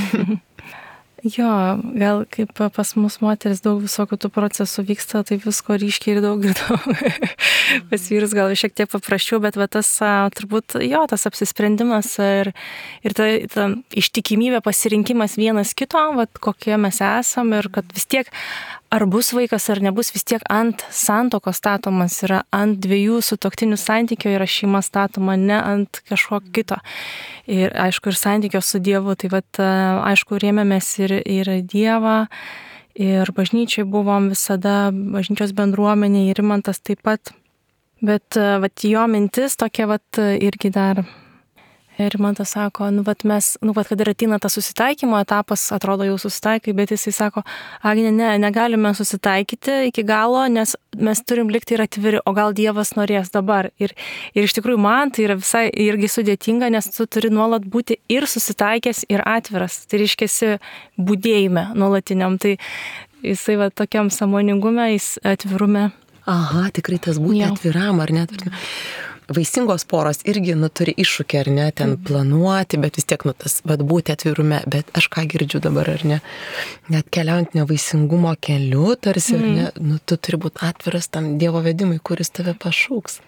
Jo, gal kaip pas mus moteris daug visokių tų procesų vyksta, tai visko ryškiai ir daug ir daug. Pas vyrus gal šiek tiek paprasčiau, bet va, tas turbūt jo, tas apsisprendimas ir, ir ta, ta ištikimybė, pasirinkimas vienas kito, va, kokie mes esam ir kad vis tiek ar bus vaikas ar nebus, vis tiek ant santokos statomas yra, ant dviejų sutuoktinių santykio yra šeima statoma, ne ant kažko kito. Ir aišku, ir santykio su Dievu, tai vat, aišku, rėmėmės ir, ir Dievą, ir bažnyčiai buvom visada, bažnyčios bendruomenė, ir Rimantas taip pat. Bet vat, jo mintis tokia vat, irgi dar. Ir man tas sako, nu, vat mes, nu, vat, kad ir ateina tas susitaikymo etapas, atrodo jau susitaikai, bet jisai sako, Agne, ne, negalime susitaikyti iki galo, nes mes turim likti ir atviri, o gal Dievas norės dabar. Ir, ir iš tikrųjų man tai yra visai irgi sudėtinga, nes tu turi nuolat būti ir susitaikęs, ir atviras. Tai reiškiasi budėjime nuolatiniam. Tai jisai va tokiam sąmoningume, jis atvirume. Aha, tikrai tas būti Jau. atviram, ar net? Vaisingos poros irgi, nu, turi iššūkį, ar ne, ten planuoti, bet vis tiek, nu, tas, bet būti atvirume, bet aš ką girdžiu dabar, ar ne, net keliaujant nevaisingumo keliu, tarsi, mm. ar ne, nu, tu turi būti atviras tam Dievo vedimui, kuris tave pašauks.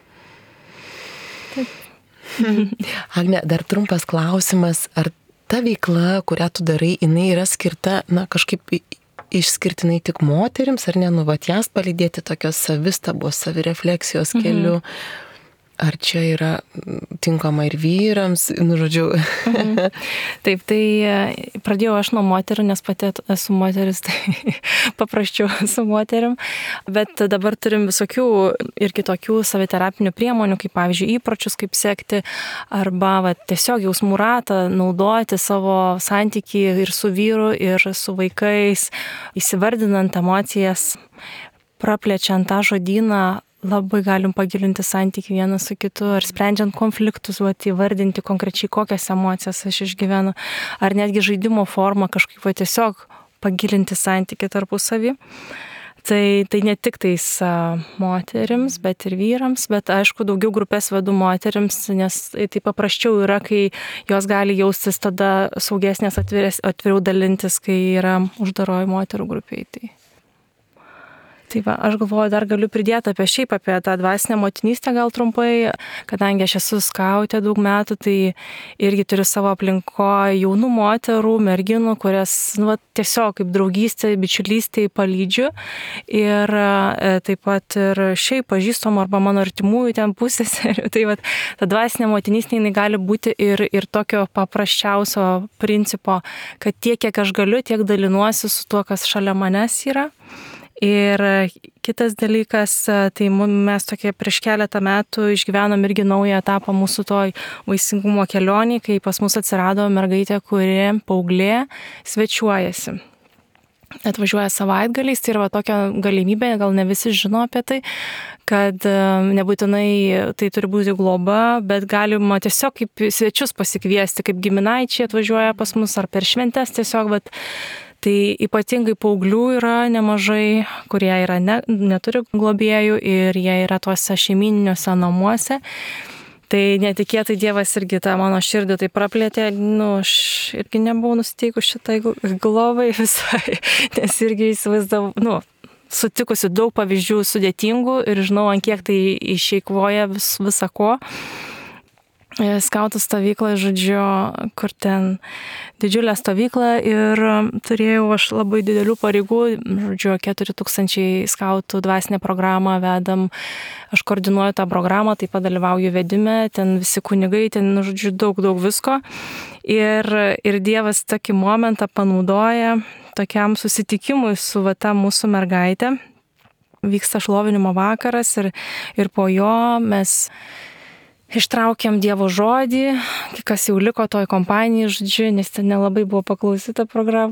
Taip. Agne, dar trumpas klausimas, ar ta veikla, kurią tu darai, jinai yra skirta, na, kažkaip išskirtinai tik moterims, ar ne, nu, vat jas palydėti tokios savistabos, savirefleksijos keliu, mm. Ar čia yra tinkama ir vyrams, nu, žodžiu. Mhm. Taip, tai pradėjau aš nuo moterų, nes pati esu moteris, tai paprasčiau su moterim. Bet dabar turim visokių ir kitokių saviterapinių priemonių, kaip pavyzdžiui įpročius, kaip sekti, arba va, tiesiog jausmų ratą naudoti savo santykį ir su vyru, ir su vaikais, įsivardinant emocijas, praplečiant tą žodyną. Labai galim pagilinti santykį vienas su kitu, ar sprendžiant konfliktus, va, įvardinti konkrečiai, kokias emocijas aš išgyvenu, ar netgi žaidimo formą kažkaip va, tiesiog pagilinti santykį tarpusavį. Tai, tai ne tik tais a, moterims, bet ir vyrams, bet aišku, daugiau grupės vedu moterims, nes tai paprasčiau yra, kai jos gali jaustis tada saugesnės, atvirės, atviriau dalintis, kai yra uždaroji moterų grupiai. Tai. Tai va, aš galvoju, dar galiu pridėti apie šiaip, apie tą dvasinę motinystę gal trumpai, kadangi aš esu skautė daug metų, tai irgi turiu savo aplinkoje jaunų moterų, merginų, kurias nu, va, tiesiog kaip draugystė, bičiulystė palydžiu. Ir e, taip pat ir šiaip pažįstom arba mano artimųjų ten pusės. Tai va, ta dvasinė motinystė jinai gali būti ir, ir tokio paprasčiausio principo, kad tiek, kiek aš galiu, tiek dalinuosi su tuo, kas šalia manęs yra. Ir kitas dalykas, tai mes tokie prieš keletą metų išgyvenom irgi naują etapą mūsų toj vaisingumo kelionį, kai pas mus atsirado mergaitė, kuri paauglė svečiuojasi. Atvažiuoja savaitgaliais, tai yra tokia galimybė, gal ne visi žino apie tai, kad nebūtinai tai turi būti globa, bet galima tiesiog kaip svečius pasikviesti, kaip giminaičiai atvažiuoja pas mus ar per šventes tiesiog, bet tai ypatingai paauglių yra nemažai, kurie yra ne, neturi globėjų ir jie yra tuose šeimininiuose namuose. Tai netikėtai Dievas irgi tą mano širdį tai praplėtė, nu, aš irgi nebuvau nusiteikus šitai globai visai, nes irgi įsivaizdavau, nu, sutikusi daug pavyzdžių sudėtingų ir žinau, ant kiek tai išeikvoja vis, visą ko. Skautų stovyklą, žodžiu, kur ten didžiulė stovykla ir turėjau aš labai didelių pareigų, žodžiu, keturi tūkstančiai skautų dvasinę programą vedam, aš koordinuoju tą programą, taip pat dalyvauju vedime, ten visi kunigai, ten, žodžiu, daug, daug visko. Ir, ir Dievas tokį momentą panaudoja tokiam susitikimui su va ta mūsų mergaitė. Vyksta šlovinimo vakaras ir, ir po jo mes ištraukėm Dievo žodį, kas jau liko toj kompanijai, žodžiu, nes ten nelabai buvo paklausyta programa.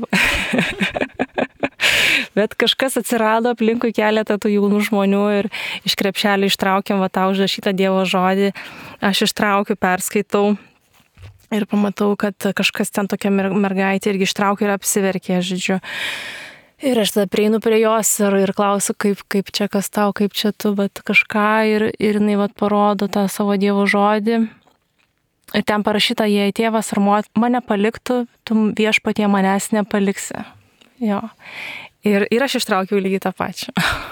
Bet kažkas atsirado aplinkui keletą tų jaunų žmonių ir iš krepšelio ištraukėm va tą užrašytą Dievo žodį. Aš ištraukiu, perskaitau ir pamatau, kad kažkas ten tokia mergaitė irgi ištraukė ir apsiverkė, žodžiu. Ir aš tada prieinu prie jos ir, ir klausiu, kaip, kaip čia kas tau, kaip čia tu, bet kažką ir, ir jinai vat parodo tą savo Dievo žodį. Ir ten parašyta, jei tėvas ar motina mane paliktų, tu viešpatie manęs nepaliksi. Jo. Ir, ir aš ištraukiau lygiai tą pačią.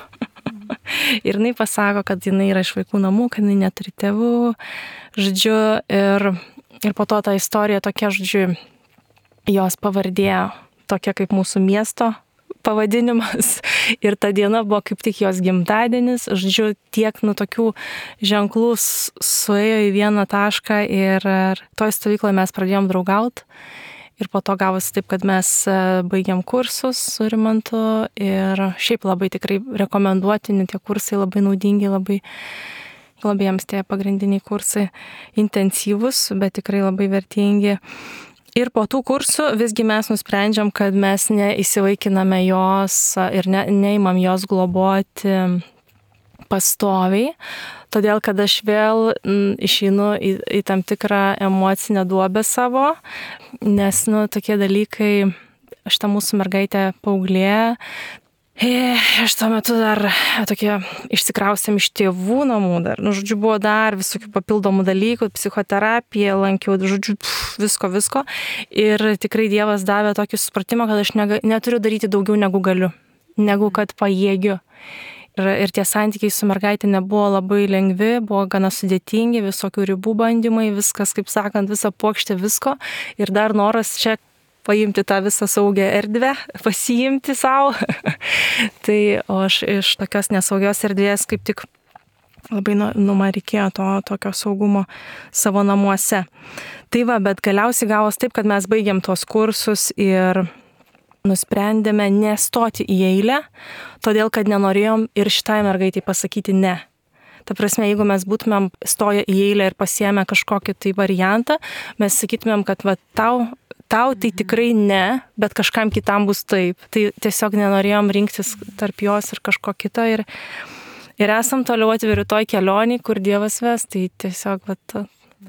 Ir jinai pasako, kad jinai yra iš vaikų namų, kad jinai neturi tėvų, žodžiu, ir, ir po to ta istorija tokia, žodžiu, jos pavardė tokia kaip mūsų miesto pavadinimas. Ir ta diena buvo kaip tik jos gimtadienis, žodžiu, tiek nu tokių ženklų suėjo į vieną tašką ir, ir toj stovykloje mes pradėjom draugauti. Ir po to gavosi taip, kad mes baigėm kursus su Rimantu ir šiaip labai tikrai rekomenduotini tie kursai, labai naudingi, labai, labai jiems tie pagrindiniai kursai intensyvus, bet tikrai labai vertingi. Ir po tų kursų visgi mes nusprendžiam, kad mes neįsivaikiname jos ir ne, neimam jos globoti pastoviai, todėl kad aš vėl išeinu į, į tam tikrą emocinę duobę savo, nes, nu, tokie dalykai, šitą mūsų mergaitę paauglė, aš tuo metu dar tokie išsikraustėm iš tėvų namų dar, nu, žodžiu, buvo dar visokių papildomų dalykų, psichoterapiją lankiau, žodžiu, pff, visko, visko, ir tikrai Dievas davė tokį supratimą, kad aš nega, neturiu daryti daugiau negu galiu, negu kad pajėgiu. Ir, ir tie santykiai su mergaitė nebuvo labai lengvi, buvo gana sudėtingi, visokių ribų bandymai, viskas, kaip sakant, visa puokštė visko. Ir dar noras čia paimti tą visą saugią erdvę, pasiimti savo. Tai o aš iš tokios nesaugios erdvės kaip tik labai nu, nu man reikėjo to tokio saugumo savo namuose. Tai va, bet galiausiai gavos taip, kad mes baigėm tuos kursus ir nusprendėme nestoti į eilę, todėl kad nenorėjom ir šitai mergaitai pasakyti ne. Ta prasme, jeigu mes būtumėm stoję į eilę ir pasiėmę kažkokį tai variantą, mes sakytumėm, kad va, tau, tau tai tikrai ne, bet kažkam kitam bus taip. Tai tiesiog nenorėjom rinktis tarp jos ir kažko kito. Ir, ir esam toliau atviri toj kelionį, kur Dievas ves, tai tiesiog va.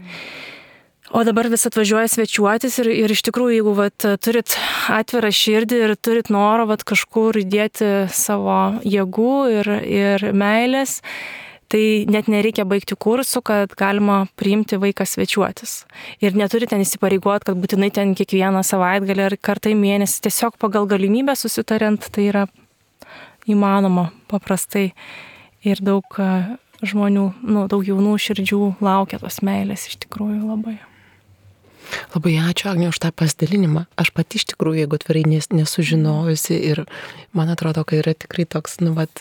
O dabar vis atvažiuoja svečiuotis ir, ir iš tikrųjų, jeigu vat, turit atvirą širdį ir turit norą vat, kažkur įdėti savo jėgų ir, ir meilės, tai net nereikia baigti kursų, kad galima priimti vaiką svečiuotis. Ir neturi ten įsipareigoti, kad būtinai ten kiekvieną savaitgalį ar kartą į mėnesį. Tiesiog pagal galimybę susitariant, tai yra įmanoma paprastai. Ir daug žmonių, nu, daug jaunų širdžių laukia tos meilės iš tikrųjų labai. Labai ačiū, Agne, už tą pasidalinimą. Aš pati iš tikrųjų, jeigu atvirai nesužinojusi ir man atrodo, kad yra tikrai toks, nu, vat,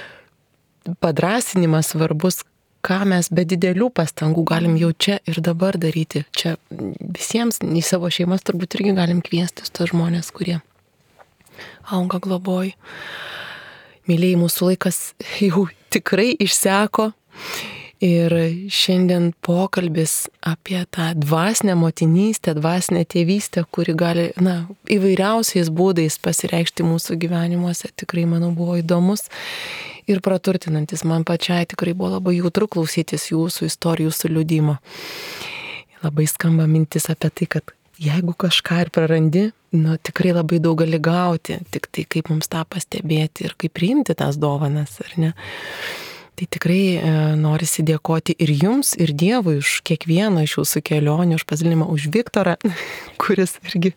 padrasinimas svarbus, ką mes be didelių pastangų galim jau čia ir dabar daryti. Čia visiems, į savo šeimas turbūt irgi galim kviestis tos žmonės, kurie auga globoj. Mylėjai, mūsų laikas jau tikrai išseko. Ir šiandien pokalbis apie tą dvasinę motinystę, dvasinę tėvystę, kuri gali, na, įvairiausiais būdais pasireikšti mūsų gyvenimuose, tikrai, manau, buvo įdomus ir praturtinantis. Man pačiai tikrai buvo labai jautru klausytis jūsų istorijų suliudimo. Labai skamba mintis apie tai, kad jeigu kažką ir prarandi, nu, tikrai labai daug gali gauti, tik tai kaip mums tą pastebėti ir kaip priimti tas dovanas, ar ne? Tai tikrai e, norisi dėkoti ir jums, ir Dievui už kiekvieną iš jūsų kelionių, už pasidalinimą, už Viktorą, kuris irgi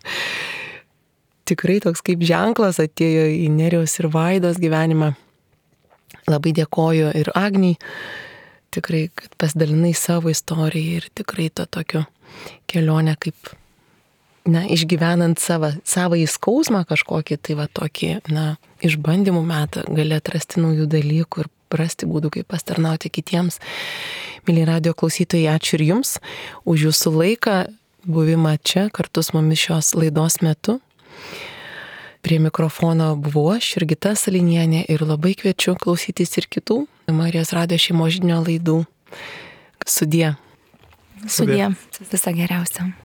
tikrai toks kaip ženklas atėjo į Nerijaus ir Vaidos gyvenimą. Labai dėkoju ir Agniai, tikrai, kad pasidalinai savo istoriją ir tikrai to tokio kelionę kaip, na, išgyvenant savo, savo įskausmą kažkokį, tai va tokį, na, išbandymų metą gali atrasti naujų dalykų ir rasti būdų, kaip pastarnauti kitiems. Myli radijo klausytojai, ačiū ir jums už jūsų laiką, buvimą čia kartu su mumis šios laidos metu. Prie mikrofono buvau aš, Jurgita Salinienė, ir labai kviečiu klausytis ir kitų Marijos radijo šeimos židinio laidų. Sudie. Sudie. Visą geriausią.